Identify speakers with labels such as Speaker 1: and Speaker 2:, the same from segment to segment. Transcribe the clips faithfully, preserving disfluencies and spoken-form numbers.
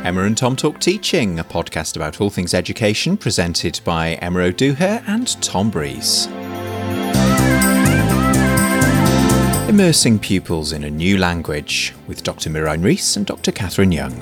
Speaker 1: Emma and Tom Talk Teaching, a podcast about all things education, presented by Emma O'Dooher and Tom Breeze. Immersing pupils in a new language with Doctor Mirain Rees and Doctor Catherine Young.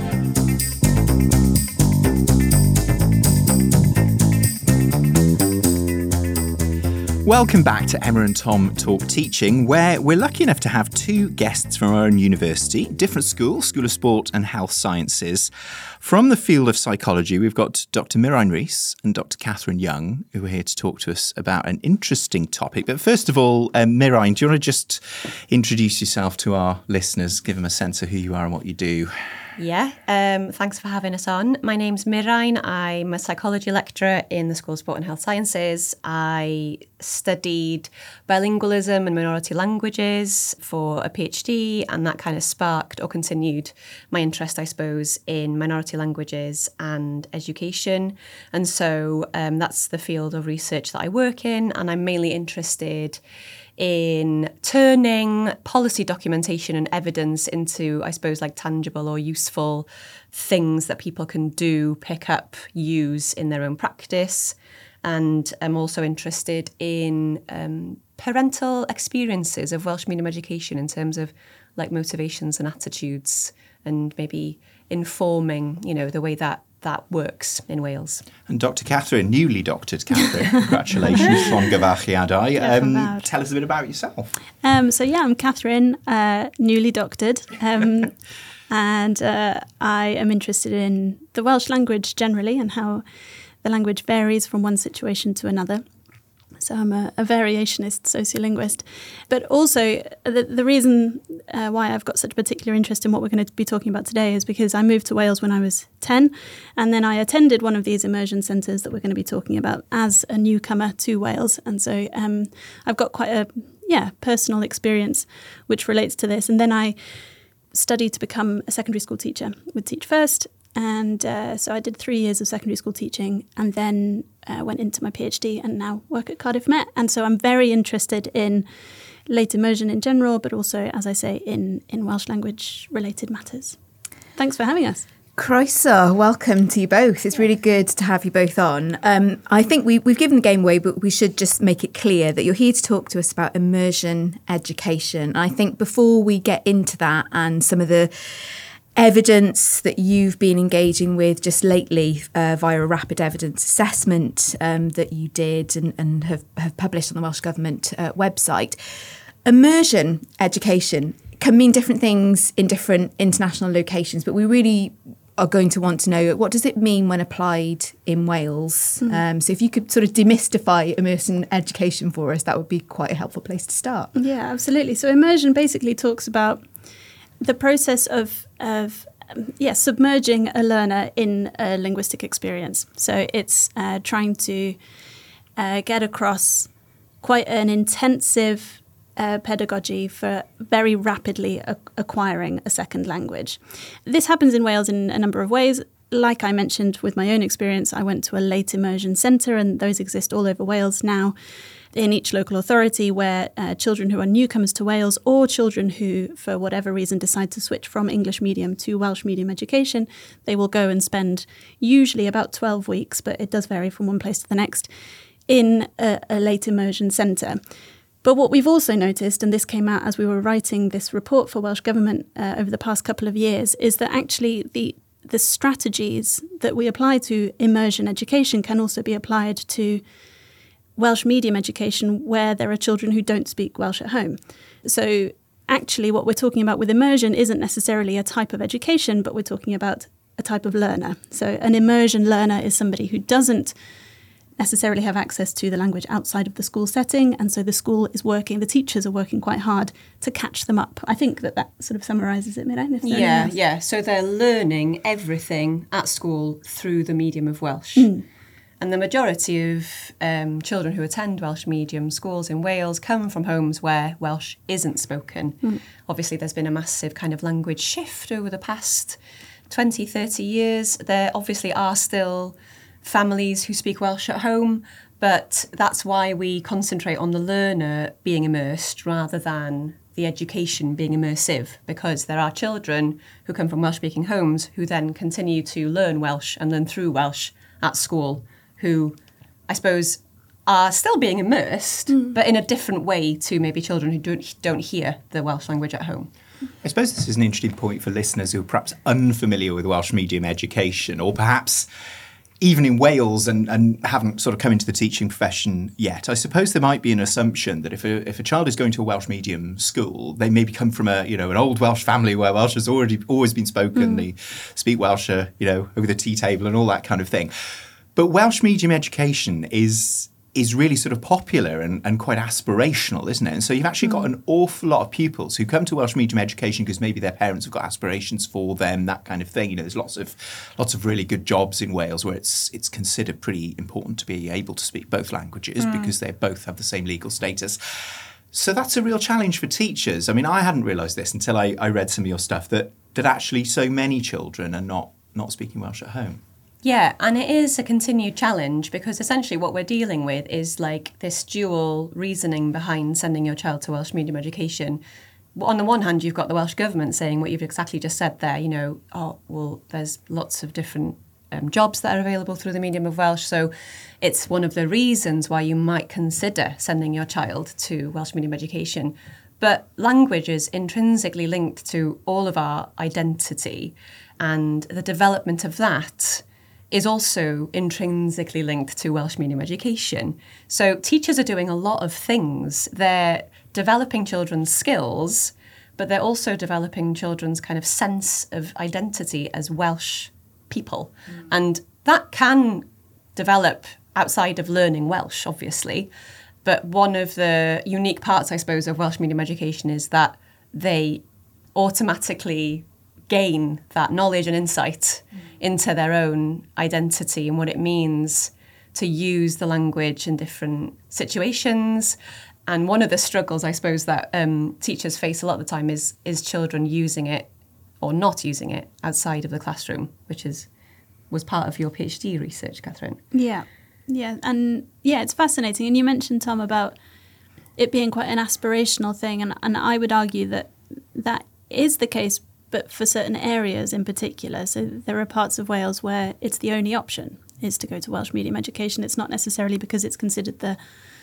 Speaker 1: Welcome back to Emma and Tom Talk Teaching, where we're lucky enough to have two guests from our own university, different school, School of Sport and Health Sciences. From the field of psychology, we've got Doctor Mirain Rees and Doctor Catherine Young, who are here to talk to us about an interesting topic. But first of all, um, Mirain, do you want to just introduce yourself to our listeners, give them a sense of who you are and what you do?
Speaker 2: Yeah, um, thanks for having us on. My name's Mirain. I'm a psychology lecturer in the School of Sport and Health Sciences. I studied bilingualism and minority languages for a PhD, and that kind of sparked or continued my interest, I suppose, in minority languages and education. And so um, that's the field of research that I work in, and I'm mainly interested in turning policy documentation and evidence into, I suppose, like tangible or useful things that people can do, pick up, use in their own practice. And I'm also interested in um, parental experiences of Welsh medium education in terms of like motivations and attitudes, and maybe informing, you know, the way that that works in Wales.
Speaker 1: And Doctor Catherine, newly doctored Catherine, congratulations, Llongyfarchiadau. Um, tell us a bit about yourself.
Speaker 3: Um, so yeah, I'm Catherine, uh, newly doctored, um, and uh, I am interested in the Welsh language generally and how the language varies from one situation to another. So I'm a, a variationist sociolinguist. But also the, the reason uh, why I've got such a particular interest in what we're going to be talking about today is because I moved to Wales when I was ten, and then I attended one of these immersion centres that we're going to be talking about as a newcomer to Wales. And so um, I've got quite a yeah personal experience which relates to this. And then I studied to become a secondary school teacher with Teach First. And uh, so I did three years of secondary school teaching, and then uh, went into my PhD and now work at Cardiff Met. And so I'm very interested in late immersion in general, but also, as I say, in, in Welsh language related matters. Thanks for having us.
Speaker 4: Croeso, welcome to you both. It's really good to have you both on. Um, I think we, we've given the game away, but we should just make it clear that you're here to talk to us about immersion education. I think before we get into that and some of the evidence that you've been engaging with just lately uh, via a rapid evidence assessment um, that you did and, and have, have published on the Welsh Government uh, website. Immersion education can mean different things in different international locations, but we really are going to want to know, what does it mean when applied in Wales? Mm. Um, so if you could sort of demystify immersion education for us, that would be quite a helpful place to start.
Speaker 3: Yeah, absolutely. So immersion basically talks about the process of, of um, yeah, submerging a learner in a linguistic experience. So it's uh, trying to uh, get across quite an intensive uh, pedagogy for very rapidly a- acquiring a second language. This happens in Wales in a number of ways. Like I mentioned with my own experience, I went to a late immersion centre, and those exist all over Wales now, in each local authority, where uh, children who are newcomers to Wales or children who, for whatever reason, decide to switch from English medium to Welsh medium education, they will go and spend usually about twelve weeks, but it does vary from one place to the next, in a, a late immersion centre. But what we've also noticed, and this came out as we were writing this report for Welsh Government uh, over the past couple of years, is that actually the the strategies that we apply to immersion education can also be applied to Welsh medium education where there are children who don't speak Welsh at home. So actually what we're talking about with immersion isn't necessarily a type of education, but we're talking about a type of learner. So an immersion learner is somebody who doesn't necessarily have access to the language outside of the school setting, and so the school is working, the teachers are working quite hard to catch them up. I think that that sort of summarises it, Mirain. If
Speaker 2: yeah, yeah. So they're learning everything at school through the medium of Welsh. Mm. And the majority of um, children who attend Welsh medium schools in Wales come from homes where Welsh isn't spoken. Mm. Obviously, there's been a massive kind of language shift over the past twenty, thirty years. There obviously are still families who speak Welsh at home, but that's why we concentrate on the learner being immersed rather than the education being immersive, because there are children who come from Welsh-speaking homes who then continue to learn Welsh and learn through Welsh at school, who I suppose are still being immersed, mm. but in a different way to maybe children who don't don't hear the Welsh language at home.
Speaker 1: I suppose this is an interesting point for listeners who are perhaps unfamiliar with Welsh medium education, or perhaps even in Wales and, and haven't sort of come into the teaching profession yet. I suppose there might be an assumption that if a, if a child is going to a Welsh medium school, they maybe come from a, you know, an old Welsh family where Welsh has already always been spoken. Mm. They speak Welsh, uh, you know, over the tea table and all that kind of thing. But Welsh medium education is is really sort of popular and, and quite aspirational, isn't it? And so you've actually got an awful lot of pupils who come to Welsh medium education because maybe their parents have got aspirations for them, that kind of thing. You know, there's lots of lots of really good jobs in Wales where it's it's considered pretty important to be able to speak both languages mm. because they both have the same legal status. So that's a real challenge for teachers. I mean, I hadn't realised this until I, I read some of your stuff, that that actually so many children are not not speaking Welsh at home.
Speaker 2: Yeah, and it is a continued challenge, because essentially what we're dealing with is like this dual reasoning behind sending your child to Welsh medium education. On the one hand, you've got the Welsh Government saying what you've exactly just said there, you know, oh, well, there's lots of different um, jobs that are available through the medium of Welsh, so it's one of the reasons why you might consider sending your child to Welsh medium education. But language is intrinsically linked to all of our identity, and the development of that is also intrinsically linked to Welsh medium education. So teachers are doing a lot of things. They're developing children's skills, but they're also developing children's kind of sense of identity as Welsh people. Mm. And that can develop outside of learning Welsh, obviously. But one of the unique parts, I suppose, of Welsh medium education is that they automatically gain that knowledge and insight mm. into their own identity and what it means to use the language in different situations. And one of the struggles, I suppose, that um, teachers face a lot of the time is is children using it or not using it outside of the classroom, which is was part of your PhD research, Catherine.
Speaker 3: Yeah, yeah, and yeah, it's fascinating. And you mentioned, Tom, about it being quite an aspirational thing, and, and I would argue that that is the case, but for certain areas in particular. So there are parts of Wales where it's the only option is to go to Welsh medium education. It's not necessarily because it's considered the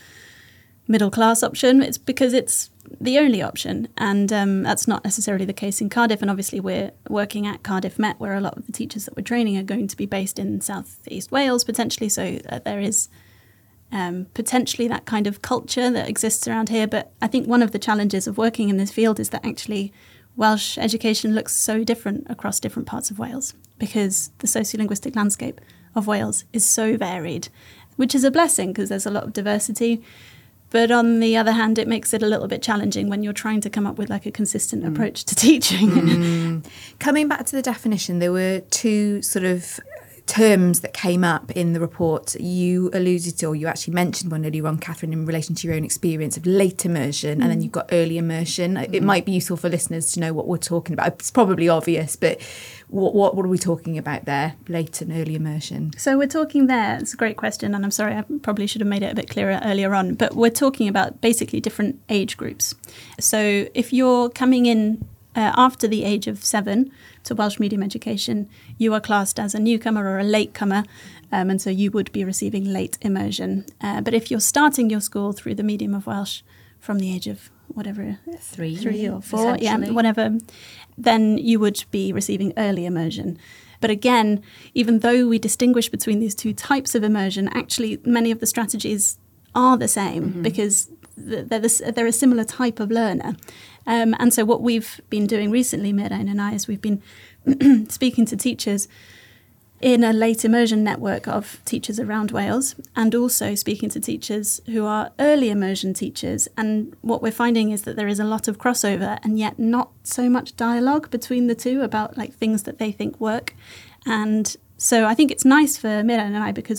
Speaker 3: middle class option, it's because it's the only option. And um, that's not necessarily the case in Cardiff. And obviously we're working at Cardiff Met, where a lot of the teachers that we're training are going to be based in South East Wales potentially. So uh, there is um, potentially that kind of culture that exists around here. But I think one of the challenges of working in this field is that actually Welsh education looks so different across different parts of Wales, because the sociolinguistic landscape of Wales is so varied, which is a blessing because there's a lot of diversity. But on the other hand, it makes it a little bit challenging when you're trying to come up with like a consistent mm. approach to teaching.
Speaker 4: Mm. Coming back to the definition, there were two sort of terms that came up in the report. You alluded to, or you actually mentioned one earlier on, Catherine, in relation to your own experience of late immersion, mm. and then you've got early immersion. Mm. It might be useful for listeners to know what we're talking about. It's probably obvious, but what, what, what are we talking about there, late and early immersion?
Speaker 3: So we're talking there, it's a great question, and I'm sorry, I probably should have made it a bit clearer earlier on, but we're talking about basically different age groups. So if you're coming in Uh, after the age of seven to Welsh medium education, you are classed as a newcomer or a latecomer, um, and so you would be receiving late immersion. Uh, but if you're starting your school through the medium of Welsh from the age of whatever,
Speaker 2: three,
Speaker 3: three or four, yeah, whatever, then you would be receiving early immersion. But again, even though we distinguish between these two types of immersion, actually many of the strategies are the same mm-hmm. because they're, the, they're a similar type of learner. Um, and so what we've been doing recently, Mirain and I, is we've been speaking to teachers in a late immersion network of teachers around Wales, and also speaking to teachers who are early immersion teachers. And what we're finding is that there is a lot of crossover and yet not so much dialogue between the two about like things that they think work. And so I think it's nice for Mirain and I because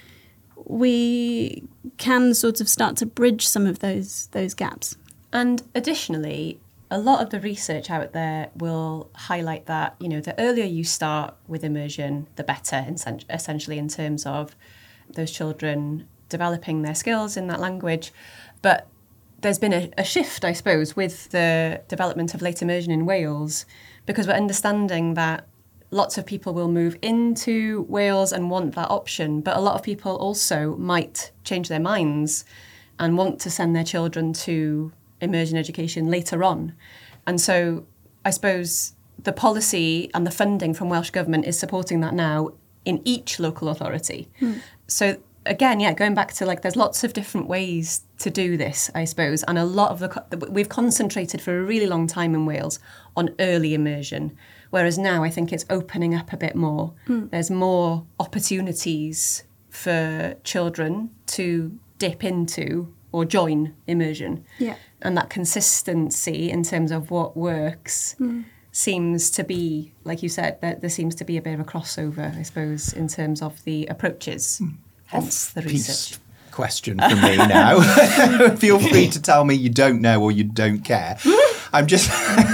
Speaker 3: we can sort of start to bridge some of those those gaps.
Speaker 2: And additionally, a lot of the research out there will highlight that, you know, the earlier you start with immersion, the better, essentially, in terms of those children developing their skills in that language. But there's been a, a shift, I suppose, with the development of late immersion in Wales, because we're understanding that lots of people will move into Wales and want that option, but a lot of people also might change their minds and want to send their children to immersion education later on. And so I suppose the policy and the funding from Welsh Government is supporting that now in each local authority. Mm. So again, yeah, going back to like, there's lots of different ways to do this, I suppose. And a lot of the, we've concentrated for a really long time in Wales on early immersion, whereas now I think it's opening up a bit more. Mm. There's more opportunities for children to dip into or join immersion.
Speaker 3: Yeah.
Speaker 2: And that consistency in terms of what works mm. seems to be, like you said, that there seems to be a bit of a crossover, I suppose, in terms of the approaches. Mm. Hence the research.
Speaker 1: Question from me now. Feel free to tell me you don't know or you don't care. I'm just,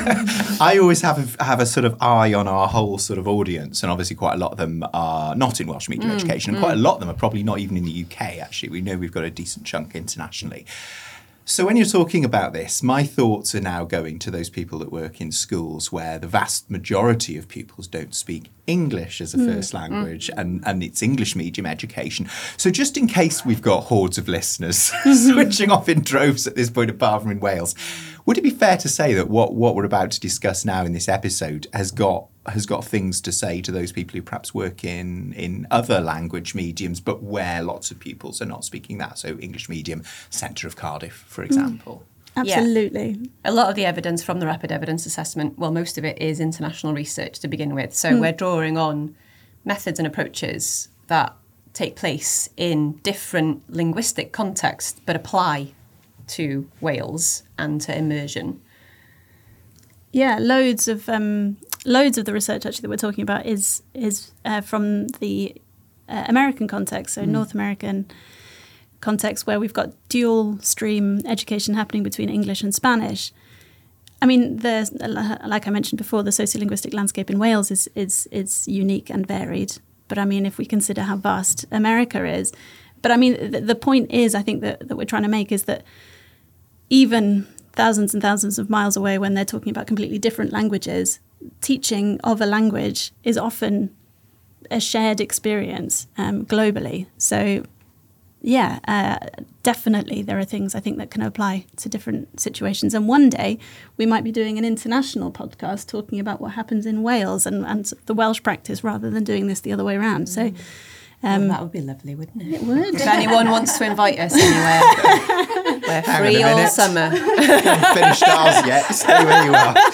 Speaker 1: I always have a, have a sort of eye on our whole sort of audience, and obviously quite a lot of them are not in Welsh medium mm, education, and mm. quite a lot of them are probably not even in the U K, actually. We know we've got a decent chunk internationally. So when you're talking about this, my thoughts are now going to those people that work in schools where the vast majority of pupils don't speak English as a mm. first language, mm. and, and it's English medium education. So just in case we've got hordes of listeners switching off in droves at this point, apart from in Wales, would it be fair to say that what, what we're about to discuss now in this episode has got has got things to say to those people who perhaps work in, in other language mediums, but where lots of pupils are not speaking that? So English medium, centre of Cardiff, for example.
Speaker 3: Mm. Absolutely.
Speaker 2: Yeah. A lot of the evidence from the Rapid Evidence Assessment, well, most of it is international research to begin with. So mm. we're drawing on methods and approaches that take place in different linguistic contexts, but apply to Wales and to immersion.
Speaker 3: Yeah, loads of um, loads of the research actually that we're talking about is is uh, from the uh, American context, so mm. North American context, where we've got dual stream education happening between English and Spanish. I mean, there's, like I mentioned before, the sociolinguistic landscape in Wales is is is unique and varied. But I mean, if we consider how vast America is, but I mean, the, the point is, I think that that we're trying to make is that even thousands and thousands of miles away, when they're talking about completely different languages, teaching of a language is often a shared experience um, globally. So, yeah, uh, definitely there are things I think that can apply to different situations. And one day we might be doing an international podcast talking about what happens in Wales and, and the Welsh practice rather than doing this the other way around. So.
Speaker 2: Um, well, that would be lovely, wouldn't it?
Speaker 3: It would.
Speaker 2: If anyone wants to invite us anywhere, we're free all summer.
Speaker 1: Haven't finished ours yet. Stay where you are.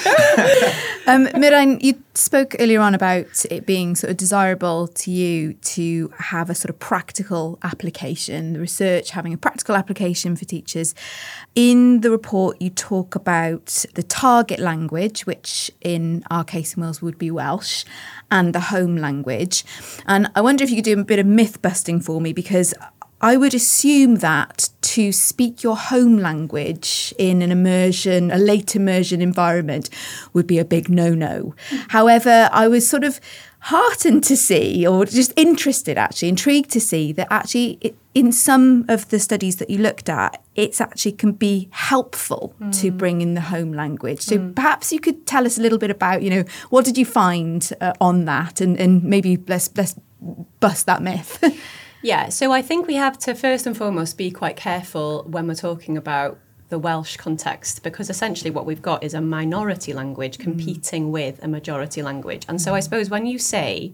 Speaker 4: um, Mirain, you spoke earlier on about it being sort of desirable to you to have a sort of practical application, the research having a practical application for teachers. In the report, you talk about the target language, which in our case in Wales would be Welsh, and the home language. And I wonder if you could do a bit of myth busting for me, because I would assume that to speak your home language in an immersion, a late immersion environment would be a big no-no. However, I was sort of heartened to see, or just interested actually, intrigued to see that actually it, in some of the studies that you looked at, it's actually can be helpful mm. to bring in the home language. So mm. perhaps you could tell us a little bit about, you know, what did you find uh, on that, and, and maybe let's, let's bust that myth.
Speaker 2: Yeah, so I think we have to first and foremost be quite careful when we're talking about the Welsh context, because essentially what we've got is a minority language competing mm. with a majority language. And so I suppose when you say,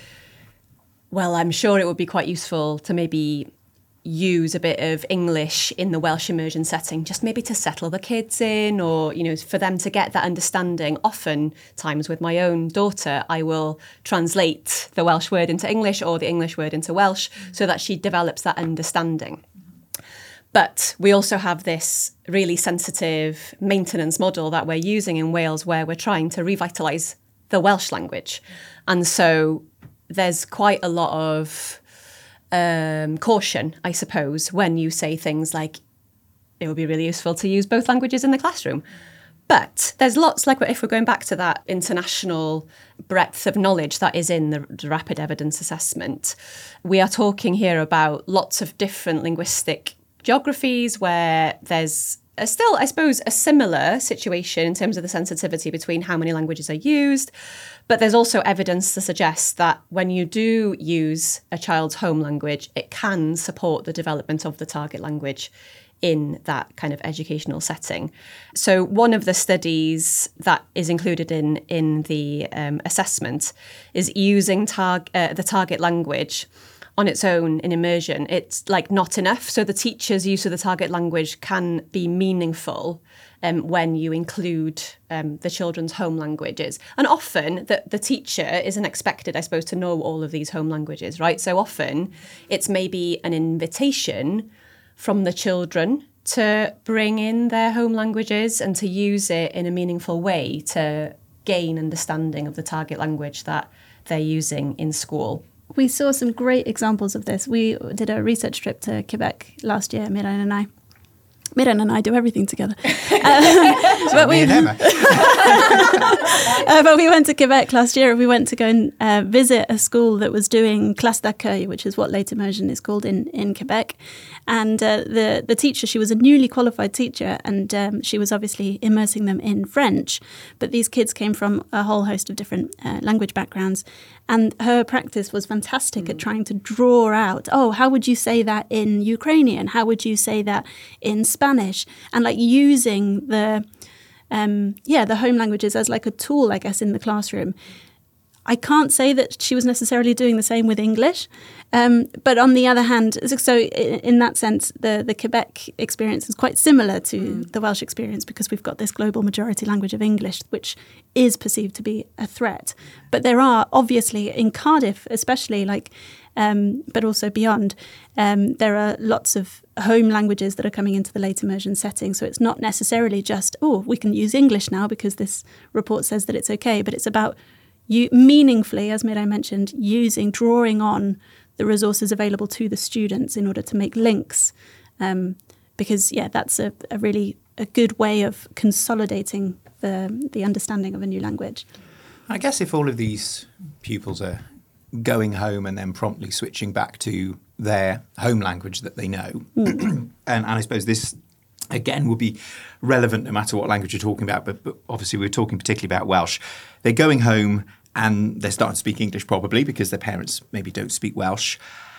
Speaker 2: well, I'm sure it would be quite useful to maybe use a bit of English in the Welsh immersion setting, just maybe to settle the kids in, or, you know, for them to get that understanding. Often times with my own daughter, I will translate the Welsh word into English or the English word into Welsh so that she develops that understanding. But we also have this really sensitive maintenance model that we're using in Wales, where we're trying to revitalise the Welsh language. And so there's quite a lot of um, caution, I suppose, when you say things like, it would be really useful to use both languages in the classroom. But there's lots, like if we're going back to that international breadth of knowledge that is in the, the Rapid Evidence Assessment, we are talking here about lots of different linguistic geographies where there's a still, I suppose, a similar situation in terms of the sensitivity between how many languages are used. But there's also evidence to suggest that when you do use a child's home language, it can support the development of the target language in that kind of educational setting. So one of the studies that is included in, in the um, assessment is using tar- uh, the target language on its own in immersion. It's like not enough. So the teacher's use of the target language can be meaningful um, when you include um, the children's home languages. And often the, the teacher isn't expected, I suppose, to know all of these home languages, right? So often it's maybe an invitation from the children to bring in their home languages and to use it in a meaningful way to gain understanding of the target language that they're using in school.
Speaker 3: We saw some great examples of this. We did a research trip to Quebec last year, Miran and I. Miran and I do everything together. Uh, but, we, uh, but we went to Quebec last year and we went to go and uh, visit a school that was doing classe d'accueil, which is what late immersion is called in, in Quebec. And uh, the, the teacher, she was a newly qualified teacher and um, she was obviously immersing them in French. But these kids came from a whole host of different uh, language backgrounds. And her practice was fantastic mm. at trying to draw out, oh, how would you say that in Ukrainian? How would you say that in Spanish? And like using the, um, yeah, the home languages as like a tool, I guess, in the classroom. I can't say that she was necessarily doing the same with English. Um, but on the other hand, so in that sense, the, the Quebec experience is quite similar to mm. the Welsh experience because we've got this global majority language of English, which is perceived to be a threat. But there are obviously in Cardiff, especially like, um, but also beyond, um, there are lots of home languages that are coming into the late immersion setting. So it's not necessarily just, oh, we can use English now because this report says that it's okay, but it's about you meaningfully, as Mirai mentioned, using, drawing on the resources available to the students in order to make links. Um, because, yeah, that's a, a really a good way of consolidating the, the understanding of a new language.
Speaker 1: I guess if all of these pupils are going home and then promptly switching back to their home language that they know, mm. and, and I suppose this, again, will be relevant no matter what language you're talking about, but, but obviously we're talking particularly about Welsh. They're going home and they're starting to speak English probably because their parents maybe don't speak Welsh.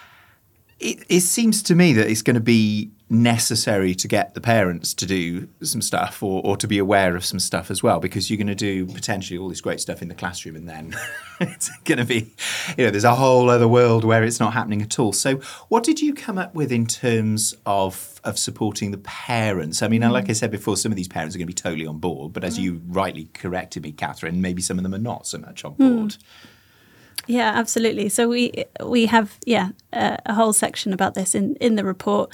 Speaker 1: It, it seems to me that it's going to be necessary to get the parents to do some stuff or, or to be aware of some stuff as well, because you're going to do potentially all this great stuff in the classroom and then it's going to be, you know, there's a whole other world where it's not happening at all. So what did you come up with in terms of, of supporting the parents? I mean, mm. like I said before, some of these parents are going to be totally on board, but as mm. you rightly corrected me, Catherine, maybe some of them are not so much on board. Mm.
Speaker 3: Yeah, absolutely. So we we have, yeah, uh, a whole section about this in, in the report.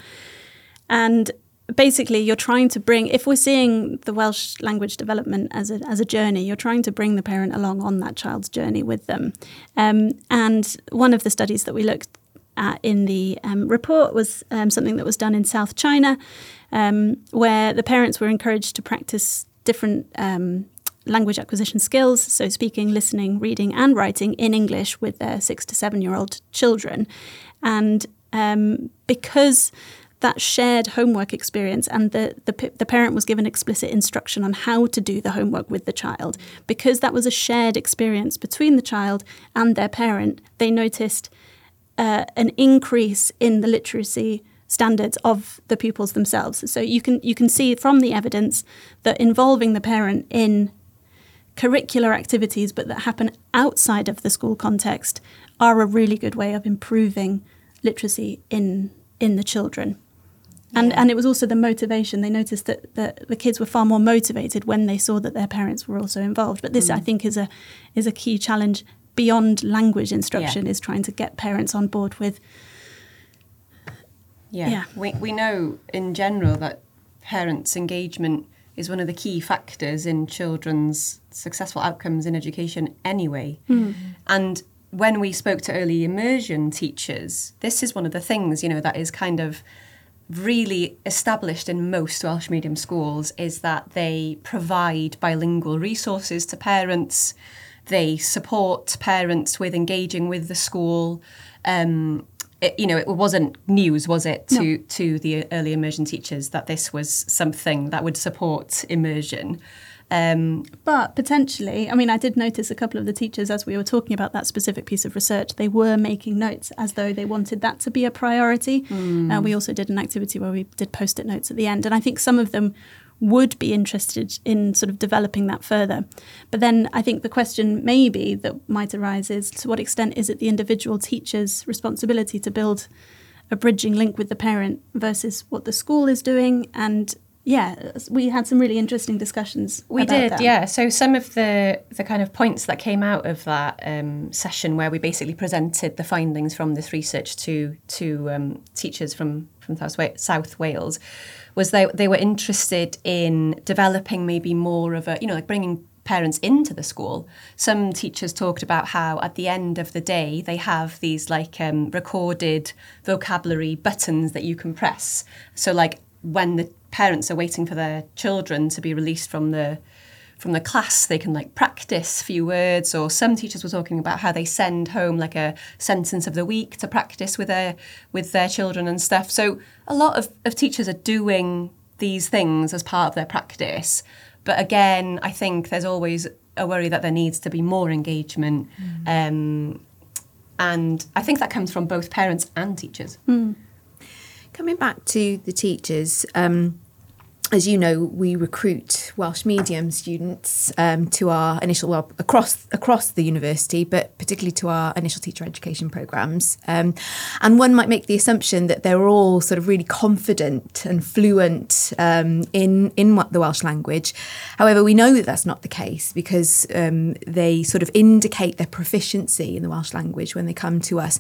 Speaker 3: And basically you're trying to bring, if we're seeing the Welsh language development as a as a journey, you're trying to bring the parent along on that child's journey with them. Um, and one of the studies that we looked at in the um, report was um, something that was done in South China, um, where the parents were encouraged to practice different um language acquisition skills, so speaking, listening, reading and writing in English with their six to seven-year-old children. And um, because that shared homework experience and the, the the parent was given explicit instruction on how to do the homework with the child, because that was a shared experience between the child and their parent, they noticed uh, an increase in the literacy standards of the pupils themselves. So you can you can see from the evidence that involving the parent in curricular activities but that happen outside of the school context are a really good way of improving literacy in in the children. And yeah. and it was also the motivation. They noticed that, that the kids were far more motivated when they saw that their parents were also involved. But this, mm. I think, is a is a key challenge beyond language instruction, yeah. is trying to get parents on board with.
Speaker 2: Yeah, yeah. We, we know in general that parents' engagement is one of the key factors in children's successful outcomes in education anyway. Mm. And when we spoke to early immersion teachers, this is one of the things, you know, that is kind of really established in most Welsh medium schools, is that they provide bilingual resources to parents. They support parents with engaging with the school. Um, it, you know, it wasn't news, was it, to,
Speaker 3: No.
Speaker 2: to the early immersion teachers that this was something that would support immersion. Um,
Speaker 3: But potentially, I mean, I did notice a couple of the teachers, as we were talking about that specific piece of research, they were making notes as though they wanted that to be a priority. Mm. Uh, we also did an activity where we did post-it notes at the end. And I think some of them would be interested in sort of developing that further. But then I think the question maybe that might arise is, to what extent is it the individual teacher's responsibility to build a bridging link with the parent versus what the school is doing? And yeah, we had some really interesting discussions.
Speaker 2: We
Speaker 3: about
Speaker 2: did,
Speaker 3: that.
Speaker 2: yeah. So some of the the kind of points that came out of that um, session, where we basically presented the findings from this research to to um, teachers from from South, Wa- South Wales, was they they were interested in developing maybe more of a, you know, like bringing parents into the school. Some teachers talked about how at the end of the day they have these like um, recorded vocabulary buttons that you can press. So like when the parents are waiting for their children to be released from the from the class, they can like practice a few words. Or some teachers were talking about how they send home like a sentence of the week to practice with their with their children and stuff. So a lot of, of teachers are doing these things as part of their practice. But again, I think there's always a worry that there needs to be more engagement. Mm. Um, and I think that comes from both parents and teachers.
Speaker 3: Mm.
Speaker 4: Coming back to the teachers, um, as you know, we recruit Welsh medium students um, to our initial, well, across across the university, but particularly to our initial teacher education programmes. Um, and one might make the assumption that they're all sort of really confident and fluent um, in, in what the Welsh language. However, we know that that's not the case, because um, they sort of indicate their proficiency in the Welsh language when they come to us.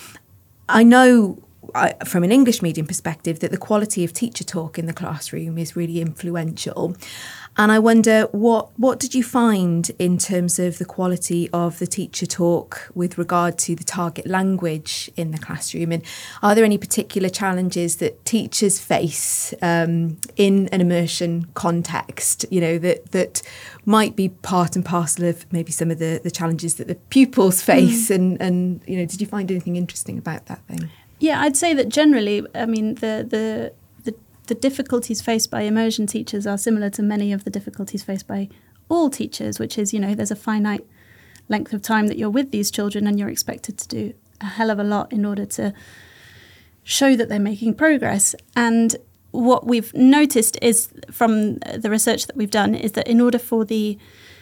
Speaker 4: I know, I, from an English medium perspective, that the quality of teacher talk in the classroom is really influential. And I wonder, what what did you find in terms of the quality of the teacher talk with regard to the target language in the classroom? And are there any particular challenges that teachers face um, in an immersion context, you know, that, that might be part and parcel of maybe some of the, the challenges that the pupils face? Mm. And, and, you know, did you find anything interesting about that thing?
Speaker 3: Yeah, I'd say that generally, I mean, the, the the the difficulties faced by immersion teachers are similar to many of the difficulties faced by all teachers, which is, you know, there's a finite length of time that you're with these children, and you're expected to do a hell of a lot in order to show that they're making progress. And what we've noticed is, from the research that we've done, is that in order for the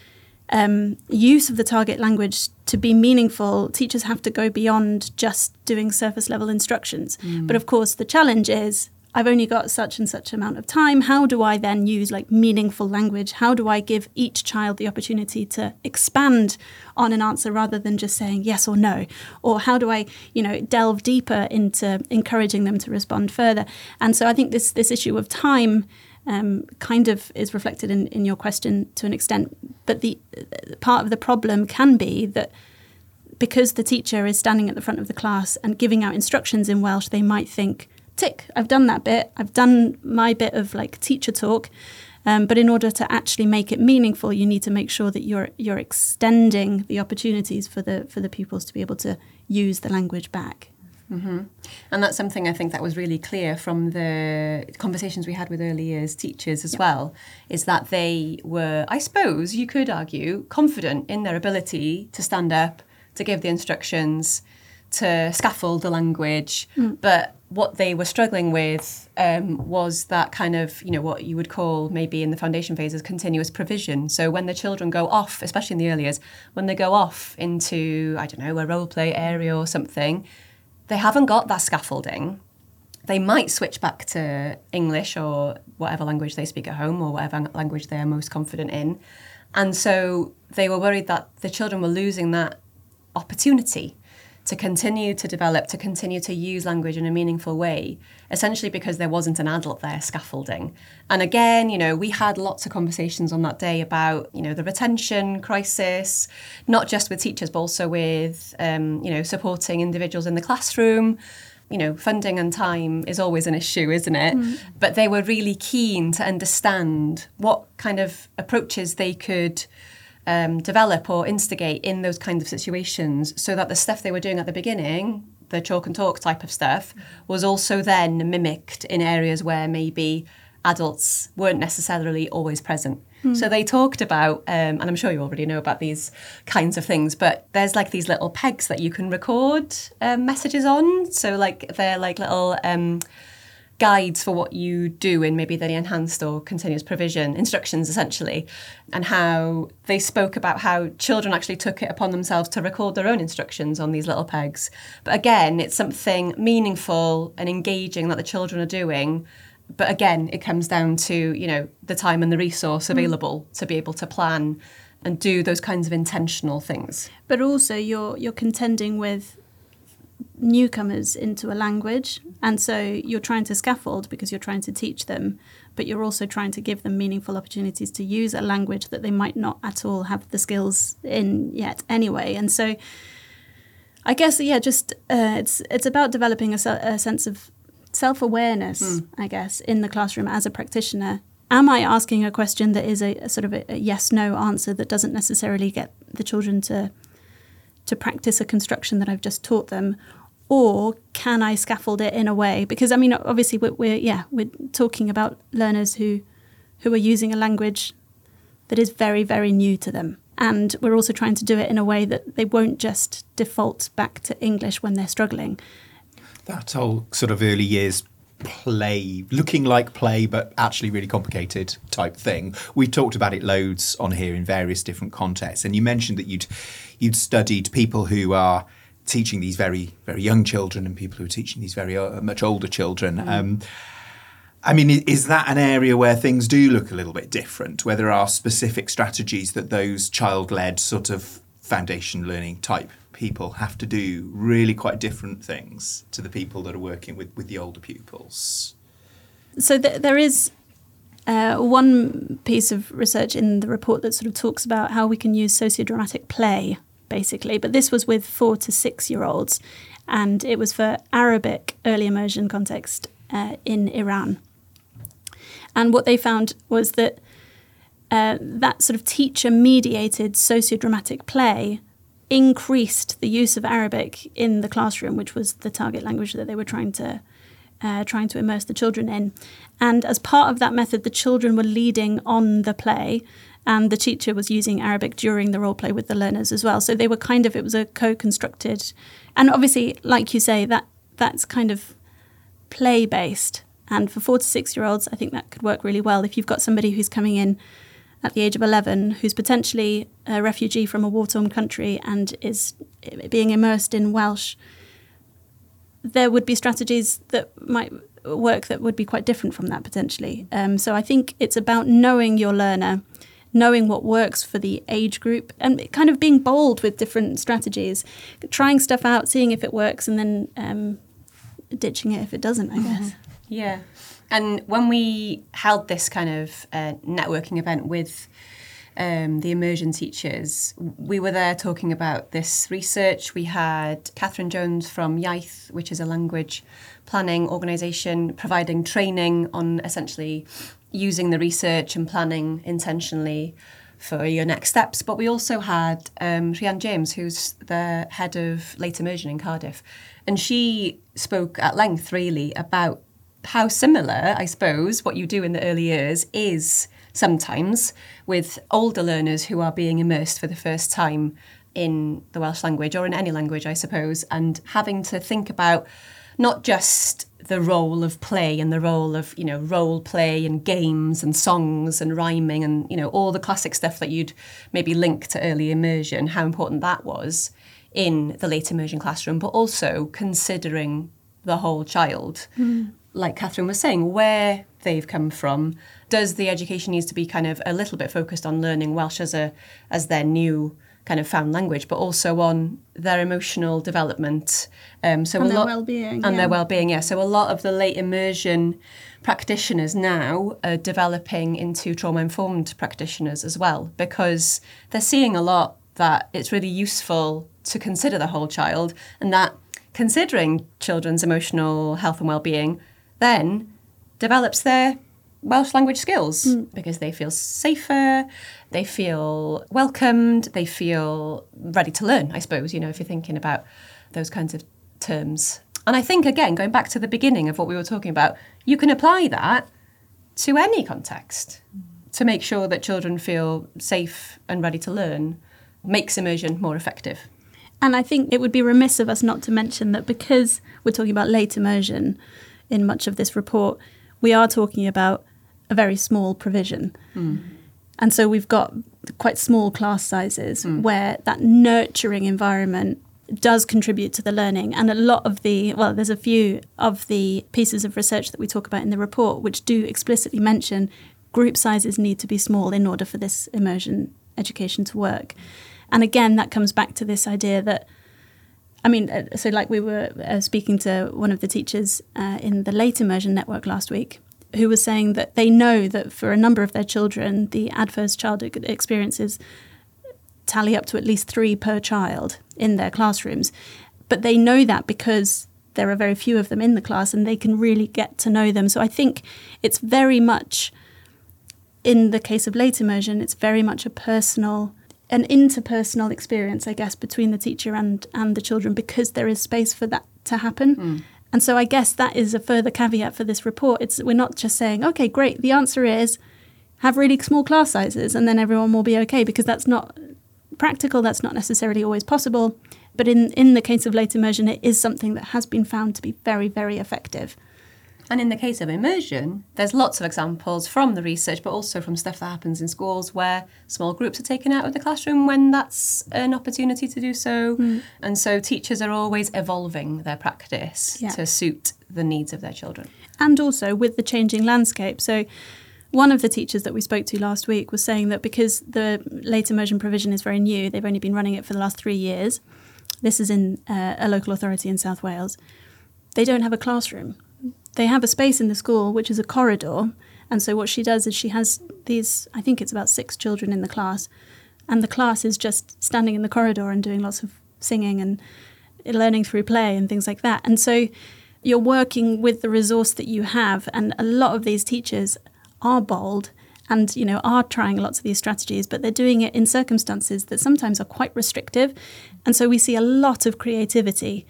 Speaker 3: Um, use of the target language to be meaningful, teachers have to go beyond just doing surface level instructions. Mm. But of course, the challenge is, I've only got such and such amount of time. How do I then use like meaningful language? How do I give each child the opportunity to expand on an answer rather than just saying yes or no? Or how do I, you know, delve deeper into encouraging them to respond further? And so I think this this issue of time Um, kind of is reflected in, in your question to an extent. But the uh, part of the problem can be that because the teacher is standing at the front of the class and giving out instructions in Welsh, they might think, tick, I've done that bit. I've done my bit of like teacher talk. Um, but in order to actually make it meaningful, you need to make sure that you're you're extending the opportunities for the for the pupils to be able to use the language back.
Speaker 2: Mm-hmm. And that's something I think that was really clear from the conversations we had with early years teachers as yep. well, is that they were, I suppose you could argue, confident in their ability to stand up, to give the instructions, to scaffold the language. Mm. But what they were struggling with um, was that kind of, you know, what you would call maybe in the foundation phase as continuous provision. So when the children go off, especially in the early years, when they go off into, I don't know, a role play area or something, they haven't got that scaffolding. They might switch back to English or whatever language they speak at home, or whatever language they are most confident in. And so they were worried that the children were losing that opportunity to continue to develop, to continue to use language in a meaningful way, essentially because there wasn't an adult there scaffolding. And again, you know, we had lots of conversations on that day about, you know, the retention crisis, not just with teachers, but also with, um, you know, supporting individuals in the classroom. You know, funding and time is always an issue, isn't it? Mm. But they were really keen to understand what kind of approaches they could Um, develop or instigate in those kind of situations, so that the stuff they were doing at the beginning the chalk and talk type of stuff was also then mimicked in areas where maybe adults weren't necessarily always present. Mm. So they talked about, um, and I'm sure you already know about these kinds of things, but there's like these little pegs that you can record um, messages on. So like they're like little um, guides for what you do in maybe the enhanced or continuous provision instructions, essentially, and how they spoke about how children actually took it upon themselves to record their own instructions on these little pegs. But again, it's something meaningful and engaging that the children are doing. But again, it comes down to, you know, the time and the resource available mm. to be able to plan and do those kinds of intentional things.
Speaker 3: But also you're you're contending with newcomers into a language, and so you're trying to scaffold because you're trying to teach them, but you're also trying to give them meaningful opportunities to use a language that they might not at all have the skills in yet anyway. And so I guess, yeah, just uh, it's it's about developing a, a sense of self-awareness, mm. I guess, in the classroom as a practitioner. Am I asking a question that is a, a sort of a, a yes-no answer that doesn't necessarily get the children to to practice a construction that I've just taught them? Or can I scaffold it in a way? Because, I mean, obviously, we're, we're yeah, we're talking about learners who who are using a language that is very, very new to them. And we're also trying to do it in a way that they won't just default back to English when they're struggling.
Speaker 1: That whole sort of early years play, looking like play, but actually really complicated type thing. We've talked about it loads on here in various different contexts. And you mentioned that you'd you'd studied people who are teaching these very, very young children and people who are teaching these very uh, much older children. Mm. Um, I mean, is that an area where things do look a little bit different, where there are specific strategies that those child-led sort of foundation learning type people have to do really quite different things to the people that are working with, with the older pupils?
Speaker 3: So th- there is uh, one piece of research in the report that sort of talks about how we can use sociodramatic play, basically. But this was with four to six-year-olds, and it was for Arabic early immersion context uh, in Iran. And what they found was that uh, that sort of teacher-mediated sociodramatic play increased the use of Arabic in the classroom, which was the target language that they were trying to uh, trying to immerse the children in. And as part of that method, the children were leading on the play, and the teacher was using Arabic during the role play with the learners as well. So they were kind of, it was a co-constructed, and obviously, like you say, that that's kind of play-based. And for four to six-year-olds, I think that could work really well. If you've got somebody who's coming in at the age of eleven, who's potentially a refugee from a war-torn country and is being immersed in Welsh, there would be strategies that might work that would be quite different from that potentially. Um, so I think it's about knowing your learner, knowing what works for the age group, and kind of being bold with different strategies, trying stuff out, seeing if it works, and then um, ditching it if it doesn't, I guess.
Speaker 2: Mm-hmm. Yeah. And when we held this kind of uh, networking event with um, the immersion teachers, we were there talking about this research. We had Catherine Jones from YAITH, which is a language planning organisation, providing training on essentially using the research and planning intentionally for your next steps. But we also had um, Rhian James, who's the head of late immersion in Cardiff. And she spoke at length, really, about how similar, I suppose, what you do in the early years is sometimes with older learners who are being immersed for the first time in the Welsh language or in any language, I suppose, and having to think about not just the role of play and the role of, you know, role play and games and songs and rhyming and, you know, all the classic stuff that you'd maybe link to early immersion, how important that was in the late immersion classroom, but also considering the whole child. Mm. Like Catherine was saying, where they've come from. Does the education needs to be kind of a little bit focused on learning Welsh as a as their new kind of found language, but also on their emotional development. Um, so
Speaker 3: and
Speaker 2: a
Speaker 3: their
Speaker 2: lot,
Speaker 3: well-being.
Speaker 2: And
Speaker 3: yeah.
Speaker 2: their well-being, yeah. So a lot of the late immersion practitioners now are developing into trauma-informed practitioners as well, because they're seeing a lot that it's really useful to consider the whole child, and that considering children's emotional health and well-being then develops their Welsh language skills mm. because they feel safer, they feel welcomed, they feel ready to learn, I suppose, you know, if you're thinking about those kinds of terms. And I think, again, going back to the beginning of what we were talking about, you can apply that to any context to make sure that children feel safe and ready to learn, makes immersion more effective.
Speaker 3: And I think it would be remiss of us not to mention that because we're talking about late immersion in much of this report, we are talking about a very small provision. Mm. And so we've got quite small class sizes mm. where that nurturing environment does contribute to the learning. And a lot of the, well, there's a few of the pieces of research that we talk about in the report which do explicitly mention group sizes need to be small in order for this immersion education to work. And again, that comes back to this idea that, I mean, so like we were uh, speaking to one of the teachers uh, in the late immersion network last week, who was saying that they know that for a number of their children, the adverse childhood experiences tally up to at least three per child in their classrooms. But they know that because there are very few of them in the class and they can really get to know them. So I think it's very much, in the case of late immersion, it's very much a personal, an interpersonal experience, I guess, between the teacher and, and the children, because there is space for that to happen. Mm. And so I guess that is a further caveat for this report. It's we're not just saying, OK, great, the answer is have really small class sizes and then everyone will be OK, because that's not practical, that's not necessarily always possible. But in, in the case of late immersion, it is something that has been found to be very, very effective.
Speaker 2: And in the case of immersion, there's lots of examples from the research, but also from stuff that happens in schools where small groups are taken out of the classroom when that's an opportunity to do so. Mm. And so teachers are always evolving their practice yeah. to suit the needs of their children.
Speaker 3: And also with the changing landscape. So one of the teachers that we spoke to last week was saying that because the late immersion provision is very new, they've only been running it for the last three years. This is in uh, a local authority in South Wales. They don't have a classroom. They have a space in the school, which is a corridor. And so what she does is she has these, I think it's about six children in the class. And the class is just standing in the corridor and doing lots of singing and learning through play and things like that. And so you're working with the resource that you have. And a lot of these teachers are bold and, you know, are trying lots of these strategies, but they're doing it in circumstances that sometimes are quite restrictive. And so we see a lot of creativity.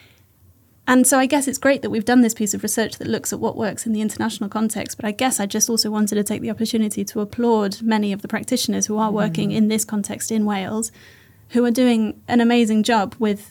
Speaker 3: And so I guess it's great that we've done this piece of research that looks at what works in the international context. But I guess I just also wanted to take the opportunity to applaud many of the practitioners who are working mm. in this context in Wales, who are doing an amazing job with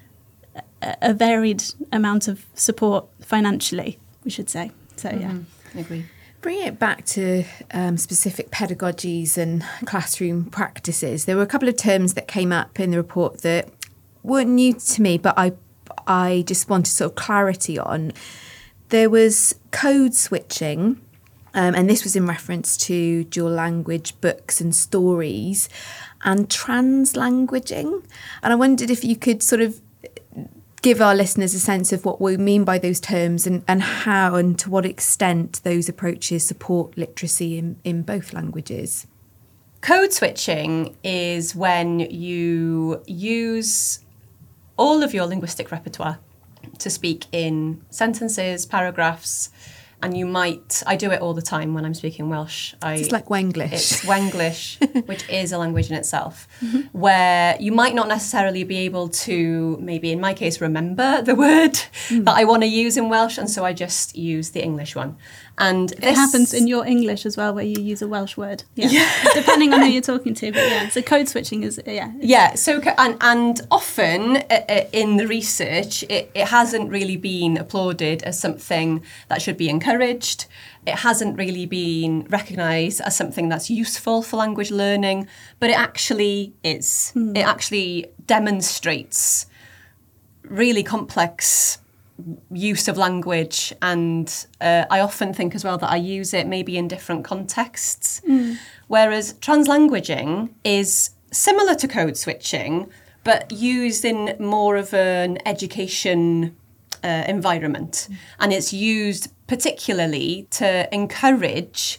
Speaker 3: a, a varied amount of support financially, we should say. So, mm-hmm. yeah.
Speaker 2: I agree.
Speaker 4: Bring it back to um, specific pedagogies and classroom practices. There were a couple of terms that came up in the report that weren't new to me, but I I just wanted sort of clarity on. There was code switching, um, and this was in reference to dual language books and stories, and translanguaging. And I wondered if you could sort of give our listeners a sense of what we mean by those terms and, and how and to what extent those approaches support literacy in, in both languages.
Speaker 2: Code switching is when you use all of your linguistic repertoire to speak in sentences, paragraphs, and you might, I do it all the time when I'm speaking Welsh. I,
Speaker 4: it's like Wenglish.
Speaker 2: It's Wenglish, which is a language in itself, mm-hmm. where you might not necessarily be able to, maybe in my case, remember the word mm. that I want to use in Welsh, and so I just use the English one. And
Speaker 3: it this, happens in your English as well, where you use a Welsh word. Yeah. yeah. Depending on who you're talking to, but yeah. So code switching is, yeah.
Speaker 2: Yeah, so, and, and often uh, in the research, it, it hasn't really been applauded as something that should be encouraged. It hasn't really been recognised as something that's useful for language learning, but it actually is. Mm. It actually demonstrates really complex use of language, and uh, I often think as well that I use it maybe in different contexts, mm. whereas translanguaging is similar to code switching but used in more of an education uh, environment, mm. and it's used particularly to encourage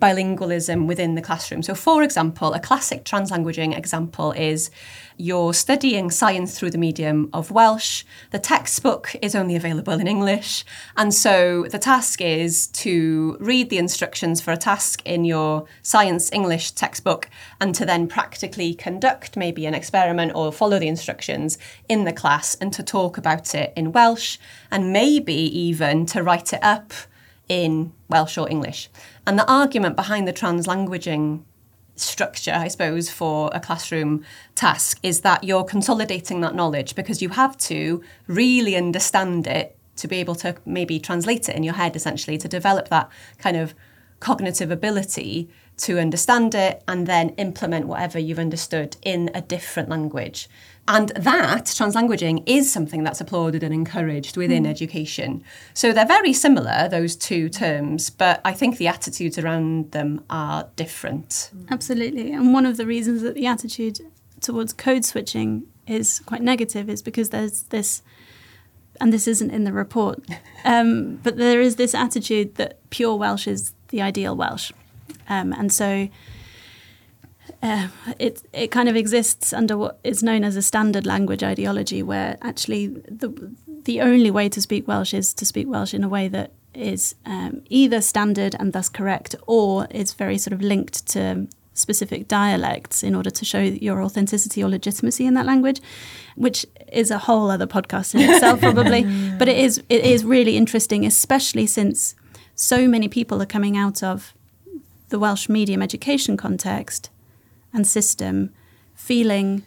Speaker 2: bilingualism within the classroom. So, for example, a classic translanguaging example is you're studying science through the medium of Welsh. The textbook is only available in English. And so the task is to read the instructions for a task in your science English textbook and to then practically conduct maybe an experiment or follow the instructions in the class and to talk about it in Welsh and maybe even to write it up in Welsh or English. And the argument behind the translanguaging structure, I suppose, for a classroom task is that you're consolidating that knowledge because you have to really understand it to be able to maybe translate it in your head, essentially, to develop that kind of cognitive ability to understand it and then implement whatever you've understood in a different language. And that, translanguaging, is something that's applauded and encouraged within mm. education. So they're very similar, those two terms, but I think the attitudes around them are different.
Speaker 3: Absolutely. And one of the reasons that the attitude towards code switching is quite negative is because there's this, and this isn't in the report, um, but there is this attitude that pure Welsh is the ideal Welsh. Um, and so uh, it it kind of exists under what is known as a standard language ideology, where actually the the only way to speak Welsh is to speak Welsh in a way that is um, either standard and thus correct, or is very sort of linked to specific dialects in order to show your authenticity or legitimacy in that language, which is a whole other podcast in itself probably. But it is it is really interesting, especially since so many people are coming out of the Welsh medium education context and system feeling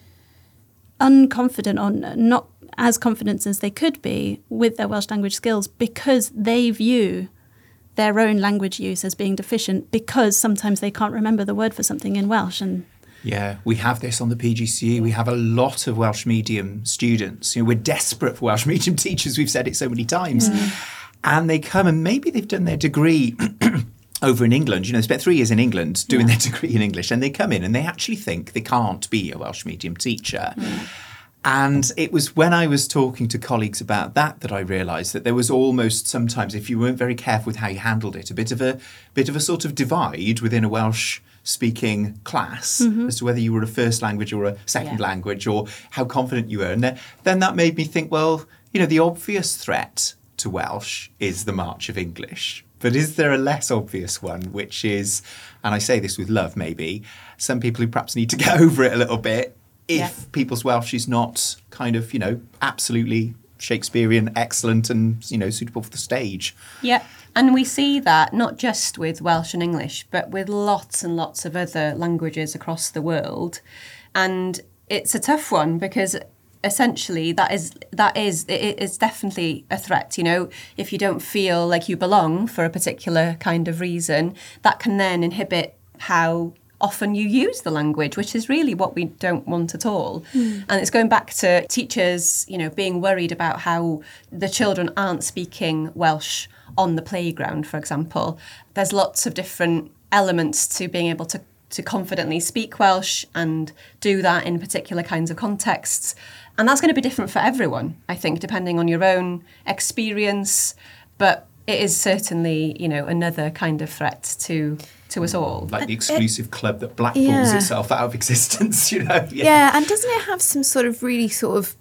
Speaker 3: unconfident or not as confident as they could be with their Welsh language skills because they view their own language use as being deficient because sometimes they can't remember the word for something in Welsh. And
Speaker 1: yeah, we have this on the P G C E. We have a lot of Welsh medium students. You know, we're desperate for Welsh medium teachers. We've said it so many times. Mm. And they come and maybe they've done their degree over in England. You know, they spent three years in England doing yeah. their degree in English, and they come in and they actually think they can't be a Welsh medium teacher. Mm. And it was when I was talking to colleagues about that that I realised that there was almost sometimes, if you weren't very careful with how you handled it, a bit of a bit of a sort of divide within a Welsh speaking class mm-hmm. as to whether you were a first language or a second yeah. language or how confident you were. And then, then that made me think, well, you know, the obvious threat to Welsh is the March of English. But is there a less obvious one, which is, and I say this with love maybe, some people who perhaps need to get over it a little bit if yeah. people's Welsh is not kind of, you know, absolutely Shakespearean, excellent and, you know, suitable for the stage.
Speaker 2: Yeah, and we see that not just with Welsh and English, but with lots and lots of other languages across the world. And it's a tough one because essentially that is that is it is definitely a threat. You know, if you don't feel like you belong for a particular kind of reason, that can then inhibit how often you use the language, which is really what we don't want at all. Mm. And it's going back to teachers, you know, being worried about how the children aren't speaking Welsh on the playground, for example. There's lots of different elements to being able to to confidently speak Welsh and do that in particular kinds of contexts. And that's going to be different for everyone, I think, depending on your own experience. But it is certainly, you know, another kind of threat to to us all.
Speaker 1: Like the exclusive it, club that blackballs yeah. itself out of existence, you know.
Speaker 4: Yeah. yeah, and doesn't it have some sort of really sort of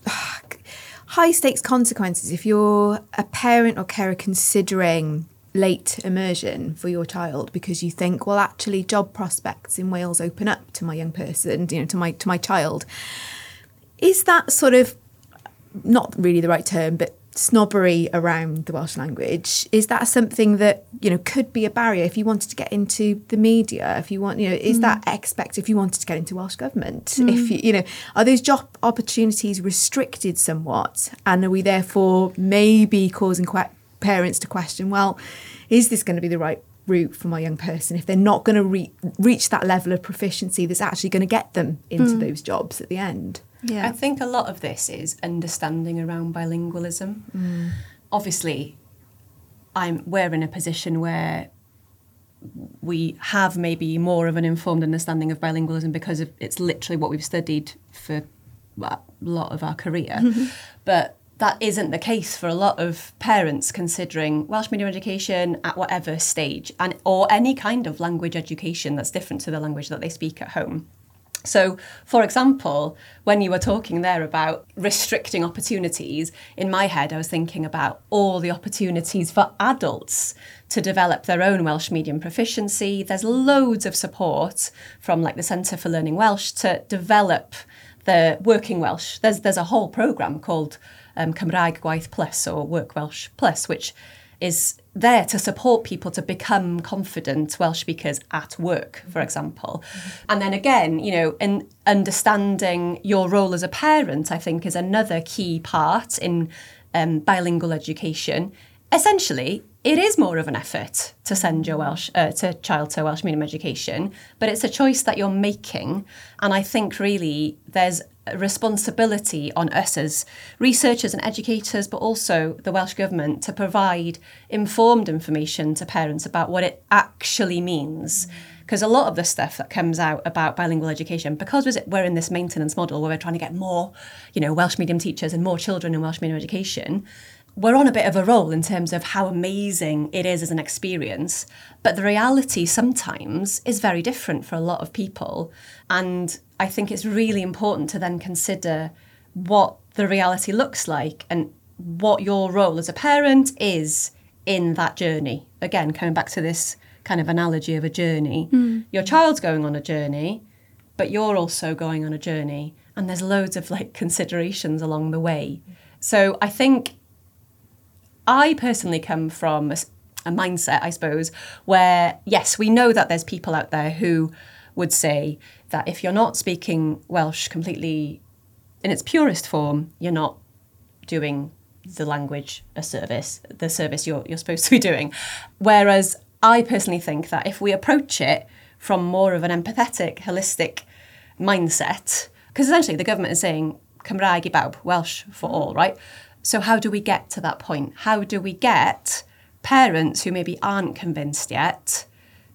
Speaker 4: high stakes consequences if you're a parent or carer considering late immersion for your child because you think, well, actually job prospects in Wales open up to my young person, you know, to my to my child. Is that sort of not really the right term, but snobbery around the Welsh language? Is that something that, you know, could be a barrier if you wanted to get into the media? If you want, you know, is mm. that expect if you wanted to get into Welsh government? Mm. If you, you know, are those job opportunities restricted somewhat? And are we therefore maybe causing que- parents to question, well, is this going to be the right route for my young person if they're not going to re- reach that level of proficiency that's actually going to get them into mm. those jobs at the end?
Speaker 2: Yeah. I think a lot of this is understanding around bilingualism. Mm. Obviously, I'm we're in a position where we have maybe more of an informed understanding of bilingualism because of, it's literally what we've studied for a lot of our career. Mm-hmm. But that isn't the case for a lot of parents considering Welsh medium education at whatever stage, and or any kind of language education that's different to the language that they speak at home. So, for example, when you were talking there about restricting opportunities, in my head I was thinking about all the opportunities for adults to develop their own Welsh medium proficiency. There's loads of support from like the Centre for Learning Welsh to develop the working Welsh. There's there's a whole programme called um, Cymraeg Gwaith Plus or Work Welsh Plus, which is there to support people to become confident Welsh speakers at work, for example. Mm-hmm. And then again, you know, in understanding your role as a parent, I think, is another key part in um, bilingual education. Essentially, it is more of an effort to send your Welsh uh, to child to Welsh medium education, but it's a choice that you're making. And I think really there's a responsibility on us as researchers and educators, but also the Welsh Government, to provide informed information to parents about what it actually means. Because mm. a lot of the stuff that comes out about bilingual education, because we're in this maintenance model where we're trying to get more, you know, Welsh medium teachers and more children in Welsh medium education, we're on a bit of a roll in terms of how amazing it is as an experience. But the reality sometimes is very different for a lot of people. And I think it's really important to then consider what the reality looks like and what your role as a parent is in that journey. Again, coming back to this kind of analogy of a journey. Mm. Your child's going on a journey, but you're also going on a journey. And there's loads of like considerations along the way. So I think I personally come from a, a mindset, I suppose, where, yes, we know that there's people out there who would say that if you're not speaking Welsh completely in its purest form, you're not doing the language a service, the service you're, you're supposed to be doing. Whereas I personally think that if we approach it from more of an empathetic, holistic mindset, because essentially the government is saying Cymraeg i bawb, Welsh for all, right? So how do we get to that point? How do we get parents who maybe aren't convinced yet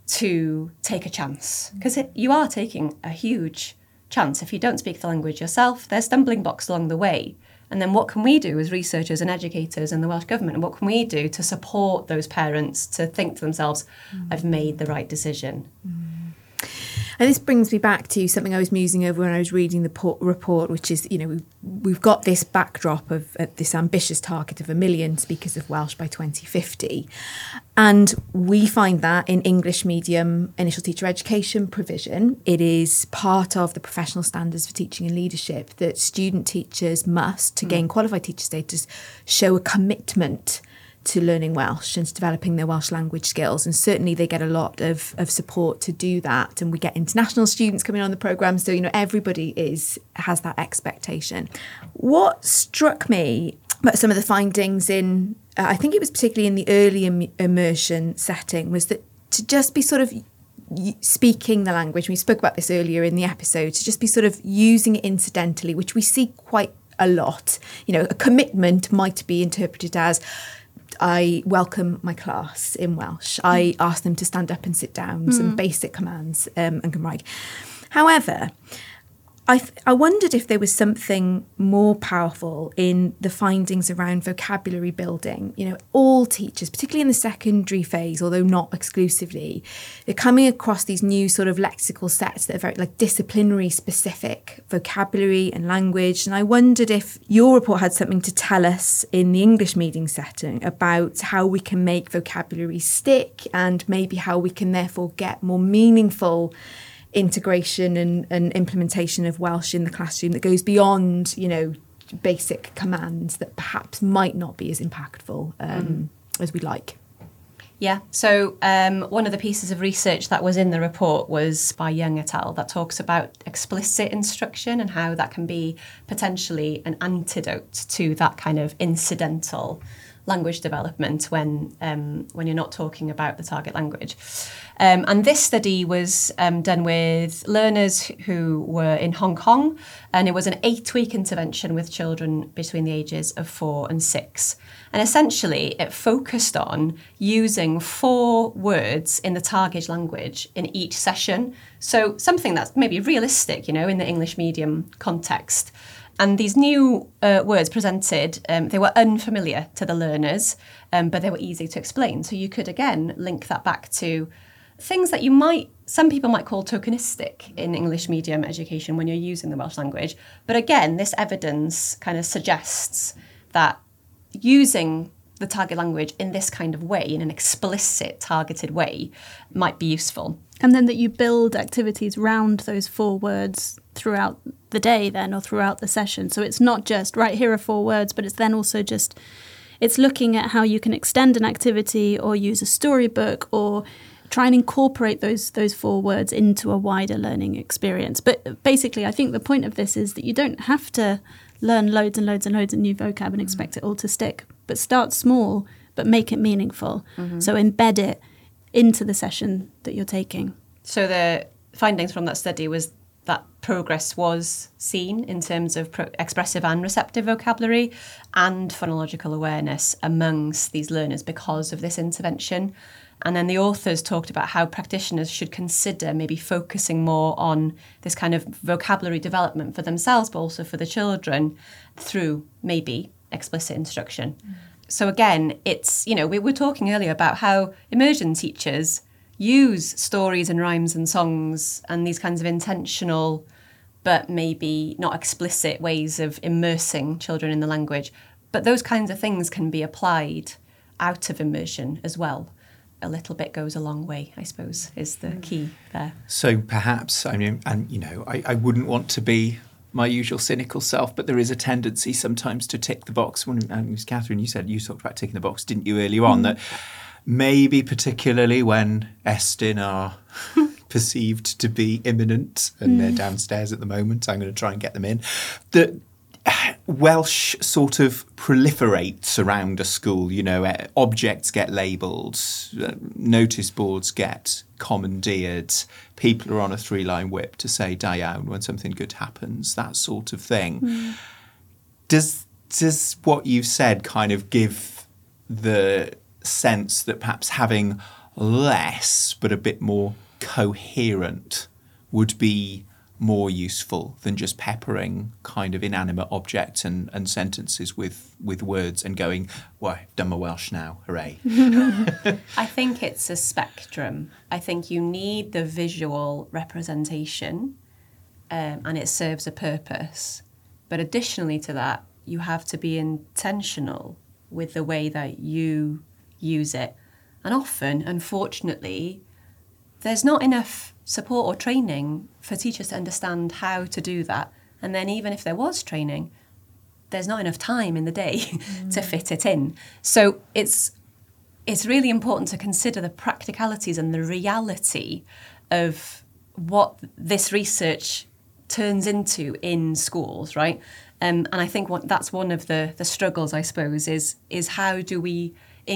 Speaker 2: to take a chance? Because you are taking a huge chance. If you don't speak the language yourself, there's stumbling blocks along the way. And then what can we do as researchers and educators and the Welsh Government? And what can we do to support those parents to think to themselves, mm. I've made the right decision?
Speaker 4: Mm. And this brings me back to something I was musing over when I was reading the po- report, which is, you know, we've, we've got this backdrop of uh, this ambitious target of a million speakers of Welsh by twenty fifty. And we find that in English medium initial teacher education provision, it is part of the professional standards for teaching and leadership that student teachers must, to mm. gain qualified teacher status, show a commitment to learning Welsh and to developing their Welsh language skills. And certainly they get a lot of, of support to do that. And we get international students coming on the programme. So, you know, everybody is has that expectation. What struck me about some of the findings in, uh, I think it was particularly in the early im- immersion setting, was that to just be sort of speaking the language, we spoke about this earlier in the episode, to just be sort of using it incidentally, which we see quite a lot. You know, a commitment might be interpreted as, I welcome my class in Welsh. I ask them to stand up and sit down, mm. some basic commands um, and Cymraeg. However, I, th- I wondered if there was something more powerful in the findings around vocabulary building. You know, all teachers, particularly in the secondary phase, although not exclusively, they're coming across these new sort of lexical sets that are very like disciplinary specific vocabulary and language. And I wondered if your report had something to tell us in the English medium setting about how we can make vocabulary stick and maybe how we can therefore get more meaningful integration and, and implementation of Welsh in the classroom that goes beyond, you know, basic commands that perhaps might not be as impactful um, mm. as we'd like.
Speaker 2: Yeah, so um, one of the pieces of research that was in the report was by Young et al. That talks about explicit instruction and how that can be potentially an antidote to that kind of incidental language development when um, when you're not talking about the target language. Um, and this study was um, done with learners who were in Hong Kong, and it was an eight-week intervention with children between the ages of four and six. And essentially, it focused on using four words in the target language in each session. So something that's maybe realistic, you know, in the English medium context. And these new uh, words presented, um, they were unfamiliar to the learners, um, but they were easy to explain. So you could, again, link that back to things that you might, some people might call tokenistic in English medium education when you're using the Welsh language. But again, this evidence kind of suggests that using the target language in this kind of way, in an explicit, targeted way, might be useful.
Speaker 3: And then that you build activities round those four words throughout the day then, or throughout the session. So it's not just, right, here are four words, but it's then also just, it's looking at how you can extend an activity or use a storybook or try and incorporate those those four words into a wider learning experience. But basically, I think the point of this is that you don't have to learn loads and loads and loads of new vocab and expect it all to stick. But start small, but make it meaningful. Mm-hmm. So embed it into the session that you're taking.
Speaker 2: So the findings from that study was that progress was seen in terms of pro- expressive and receptive vocabulary and phonological awareness amongst these learners because of this intervention. And then the authors talked about how practitioners should consider maybe focusing more on this kind of vocabulary development for themselves, but also for the children through maybe explicit instruction. Mm. So again, it's, you know, we were talking earlier about how immersion teachers use stories and rhymes and songs and these kinds of intentional, but maybe not explicit ways of immersing children in the language. But those kinds of things can be applied out of immersion as well. A little bit goes a long way, I suppose, is the key there.
Speaker 1: So perhaps, I mean, and, you know, I, I wouldn't want to be my usual cynical self, but there is a tendency sometimes to tick the box. When, and Catherine, you said you talked about ticking the box, didn't you, earlier on, mm. that maybe particularly when Estyn are perceived to be imminent and mm. they're downstairs at the moment, I'm going to try and get them in, that Welsh sort of proliferates around a school. You know, objects get labelled, uh, notice boards get commandeered, people are on a three-line whip to say da iawn when something good happens, that sort of thing. Mm. Does does what you've said kind of give the sense that perhaps having less but a bit more coherent would be more useful than just peppering kind of inanimate objects and, and sentences with, with words and going, well, I've done my Welsh now, hooray.
Speaker 2: I think it's a spectrum. I think you need the visual representation um, and it serves a purpose. But additionally to that, you have to be intentional with the way that you use it. And often, unfortunately, there's not enough support or training for teachers to understand how to do that. And then even if there was training, there's not enough time in the day mm. to fit it in. So it's it's really important to consider the practicalities and the reality of what this research turns into in schools, right? Um, and I think what, that's one of the, the struggles, I suppose, is is how do we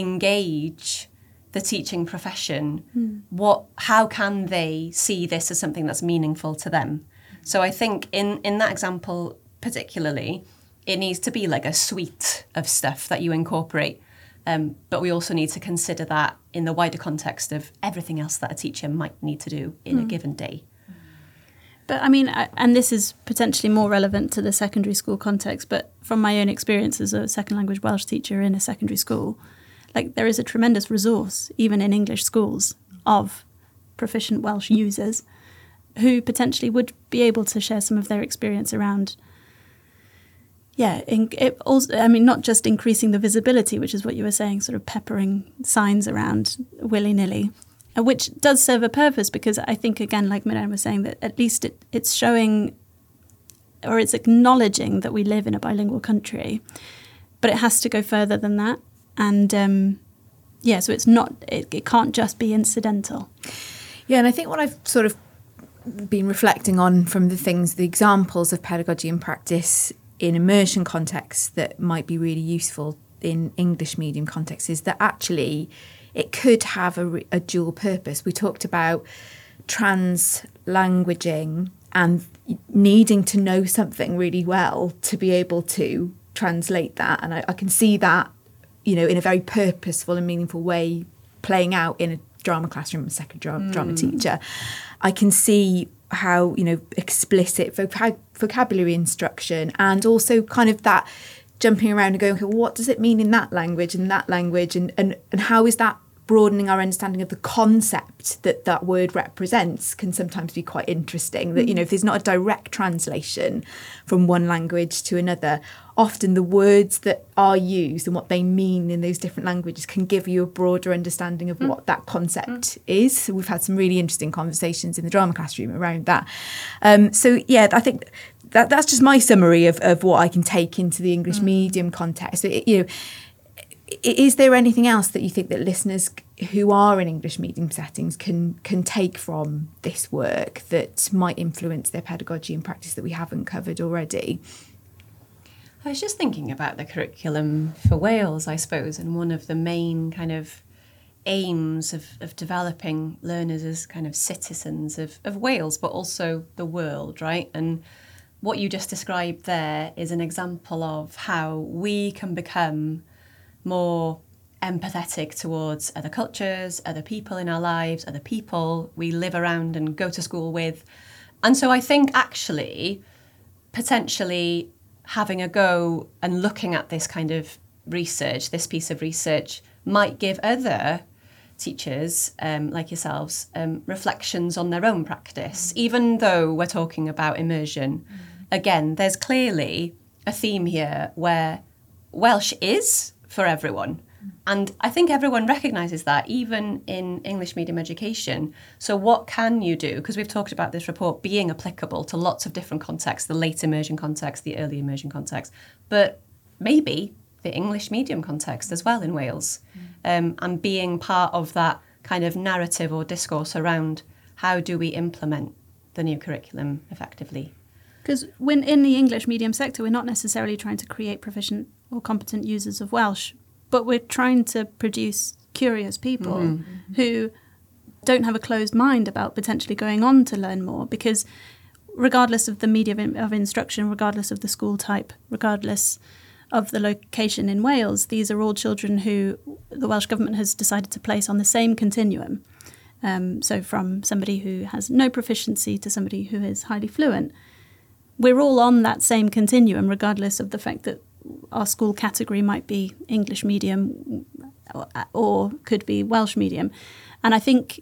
Speaker 2: engage the teaching profession? Mm. What, how can they see this as something that's meaningful to them? So I think in, in that example particularly, it needs to be like a suite of stuff that you incorporate. Um, but we also need to consider that in the wider context of everything else that a teacher might need to do in mm. a given day.
Speaker 3: But I mean, and this is potentially more relevant to the secondary school context, but from my own experience as a second language Welsh teacher in a secondary school, like there is a tremendous resource, even in English schools, of proficient Welsh users who potentially would be able to share some of their experience around, yeah, in, it also, I mean, not just increasing the visibility, which is what you were saying, sort of peppering signs around willy-nilly, which does serve a purpose because I think, again, like Mirain was saying, that at least it, it's showing or it's acknowledging that we live in a bilingual country, but it has to go further than that. And um, yeah, so it's not, it, it can't just be incidental.
Speaker 4: Yeah, and I think what I've sort of been reflecting on from the things, the examples of pedagogy and practice in immersion contexts that might be really useful in English medium contexts is that actually it could have a, a dual purpose. We talked about trans-languaging and needing to know something really well to be able to translate that. And I, I can see that, you know, in a very purposeful and meaningful way playing out in a drama classroom, a second dra- mm. drama teacher. I can see how you know explicit vocab- vocabulary instruction, and also kind of that jumping around and going, okay, well, what does it mean in that language and that language, and, and, and how is that broadening our understanding of the concept that that word represents can sometimes be quite interesting. That, you know, if there's not a direct translation from one language to another, often the words that are used and what they mean in those different languages can give you a broader understanding of mm. what that concept mm. is. So we've had some really interesting conversations in the drama classroom around that. Um, so, yeah, I think that that's just my summary of, of what I can take into the English mm. medium context. So, it, you know, is there anything else that you think that listeners who are in English medium settings can can take from this work that might influence their pedagogy and practice that we haven't covered already?
Speaker 2: I was just thinking about the curriculum for Wales, I suppose, and one of the main kind of aims of, of developing learners as kind of citizens of, of Wales, but also the world, right? And what you just described there is an example of how we can become more empathetic towards other cultures, other people in our lives, other people we live around and go to school with. And so I think actually, potentially having a go and looking at this kind of research, this piece of research, might give other teachers um, like yourselves um, reflections on their own practice, mm. even though we're talking about immersion. Mm. Again, there's clearly a theme here where Welsh is for everyone. And I think everyone recognises that, even in English medium education. So what can you do? Because we've talked about this report being applicable to lots of different contexts, the late immersion context, the early immersion context, but maybe the English medium context as well in Wales, mm. um, and being part of that kind of narrative or discourse around how do we implement the new curriculum effectively.
Speaker 3: Because when in the English medium sector, we're not necessarily trying to create proficient or competent users of Welsh, but we're trying to produce curious people mm-hmm. who don't have a closed mind about potentially going on to learn more, because regardless of the medium of instruction, regardless of the school type, regardless of the location in Wales, these are all children who the Welsh Government has decided to place on the same continuum. Um, so from somebody who has no proficiency to somebody who is highly fluent. We're all on that same continuum, regardless of the fact that our school category might be English medium or, or could be Welsh medium. And I think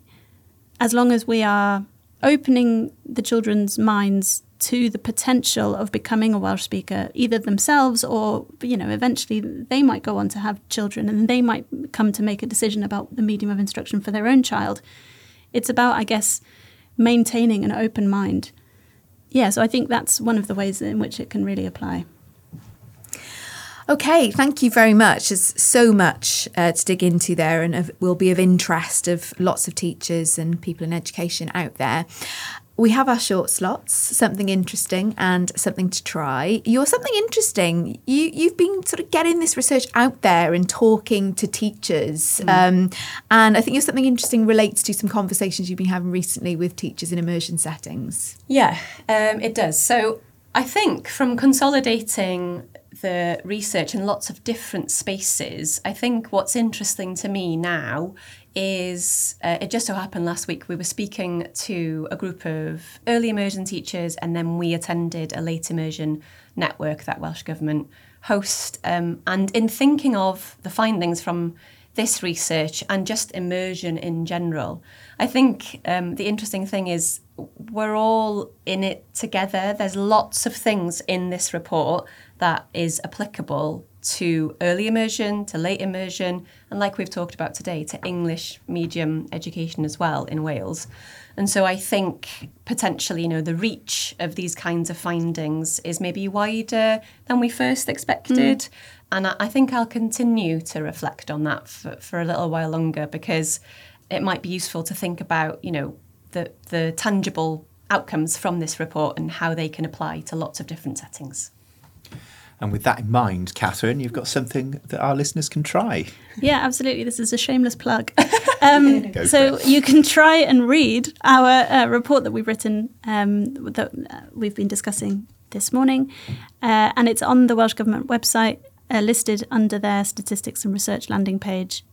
Speaker 3: as long as we are opening the children's minds to the potential of becoming a Welsh speaker, either themselves or, you know, eventually they might go on to have children and they might come to make a decision about the medium of instruction for their own child. It's about, I guess, maintaining an open mind. Yeah, so I think that's one of the ways in which it can really apply.
Speaker 4: Okay, thank you very much. There's so much uh, to dig into there, and of, will be of interest of lots of teachers and people in education out there. We have our short slots, something interesting and something to try. You're something interesting. You, you've been sort of getting this research out there and talking to teachers. Mm. Um, and I think your something interesting relates to some conversations you've been having recently with teachers in immersion settings.
Speaker 2: Yeah, um, it does. So I think from consolidating the research in lots of different spaces, I think what's interesting to me now is, uh, it just so happened last week we were speaking to a group of early immersion teachers, and then we attended a late immersion network that Welsh Government host. Um, and in thinking of the findings from this research and just immersion in general, I think um, the interesting thing is we're all in it together. There's lots of things in this report that is applicable to early immersion, to late immersion, and like we've talked about today, to English medium education as well in Wales. And so I think potentially, you know, the reach of these kinds of findings is maybe wider than we first expected. Mm. And I think I'll continue to reflect on that for, for a little while longer, because it might be useful to think about, you know, the, the tangible outcomes from this report and how they can apply to lots of different settings.
Speaker 1: And with that in mind, Catherine, you've got something that our listeners can try.
Speaker 3: Yeah, absolutely. This is a shameless plug. Um, so you can try and read our uh, report that we've written, um, that uh, we've been discussing this morning. Uh, and it's on the Welsh Government website, uh, listed under their statistics and research landing page.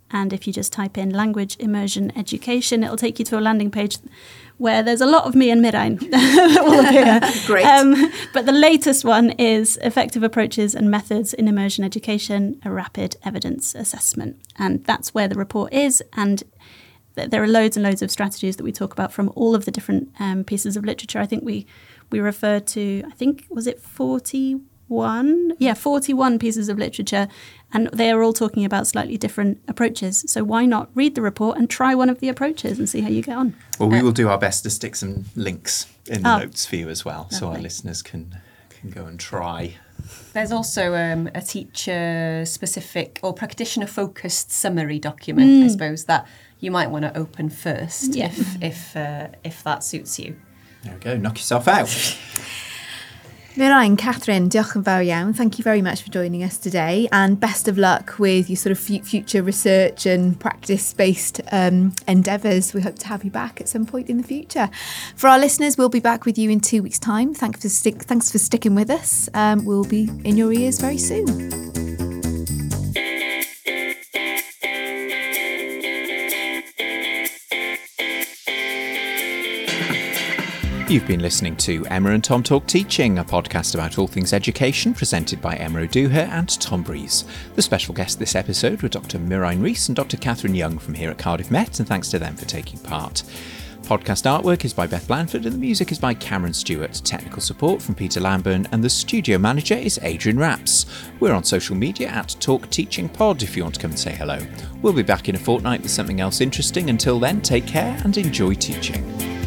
Speaker 3: And if you just type in language immersion education, it'll take you to a landing page where there's a lot of me and Mirain that will appear.
Speaker 4: Great.
Speaker 3: Um, but the latest one is Effective Approaches and Methods in Immersion Education, a Rapid Evidence Assessment. And that's where the report is. And th- there are loads and loads of strategies that we talk about from all of the different um, pieces of literature. I think we, we refer to, I think, was it forty-one? Yeah, forty-one pieces of literature. And they are all talking about slightly different approaches. So why not read the report and try one of the approaches and see how you get on?
Speaker 1: Well, we will do our best to stick some links in the
Speaker 3: Oh,
Speaker 1: notes for you as well, so our
Speaker 3: lovely.
Speaker 1: listeners can can go and try.
Speaker 2: There's also um, a teacher-specific or practitioner-focused summary document, I suppose, that you might want to open first
Speaker 3: Yeah.
Speaker 2: if if uh, if that suits you.
Speaker 1: There we go, knock yourself out.
Speaker 4: Mirain, Catherine, diolch yn fawr iawn. Thank you very much for joining us today, and best of luck with your sort of fu- future research and practice-based um, endeavours. We hope to have you back at some point in the future. For our listeners, we'll be back with you in two weeks' time. Thanks for, stick- thanks for sticking with us. Um, we'll be in your ears very soon.
Speaker 1: You've been listening to Emma and Tom Talk Teaching, a podcast about all things education, presented by Emma O'Dooher and Tom Breeze. The special guests this episode were Doctor Mirain Rees and Doctor Catherine Young from here at Cardiff Met, and thanks to them for taking part. Podcast artwork is by Beth Blanford and the music is by Cameron Stewart. Technical support from Peter Lamburn, and the studio manager is Adrian Rapps. We're on social media at Talk Teaching Pod if you want to come and say hello. We'll be back in a fortnight with something else interesting. Until then, take care and enjoy teaching.